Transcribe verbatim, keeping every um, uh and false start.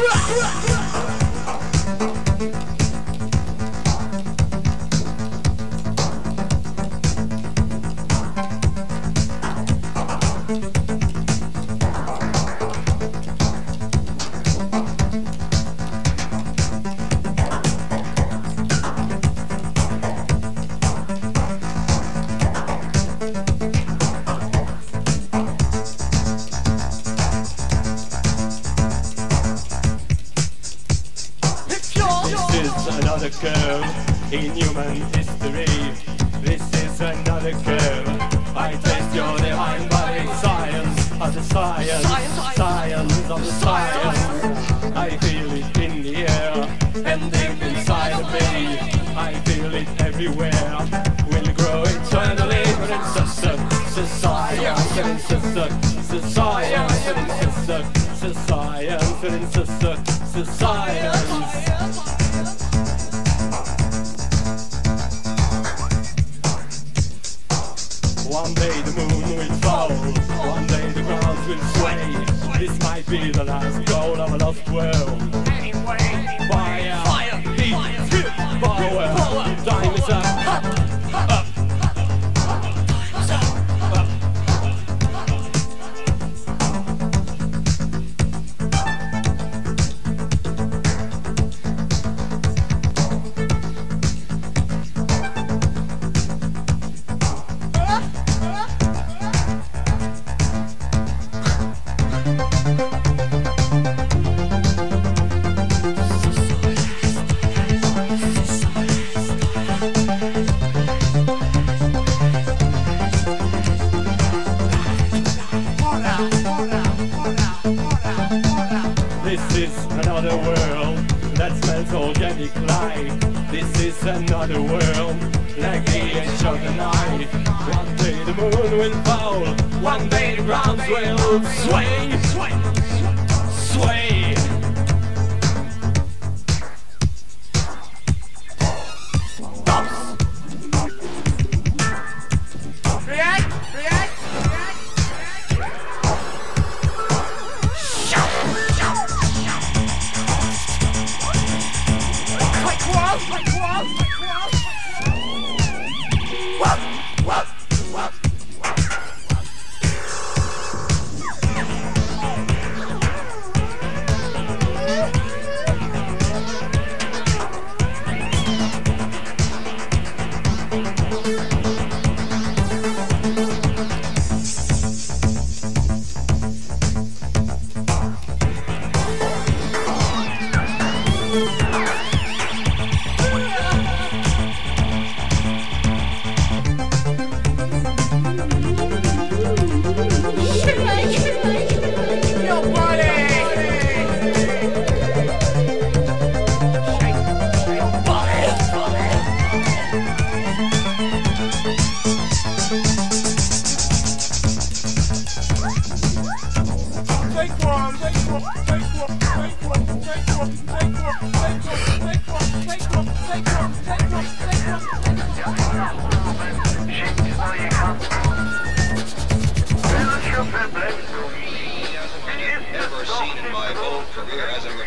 Another curve in human history. This is another curve. I taste your divine body. Science of the science, science of the science. I feel it in the air and deep inside of me. I feel it everywhere. Will grow eternally, but it's just a science, and it's just a science, and it's just a science, and it's just a science. One day the moon will fall, one day the ground will sway. This might be the last goal of a lost world. Anyway, fire, fire, heat, fire, power, power, time is up, up, up. Time's up, up. This is another world that smells organic life. This is another world like the edge of the night. One day the moon will fall, one day the ground will sway, sway, sway. React, react, react. Never seen in my whole career as a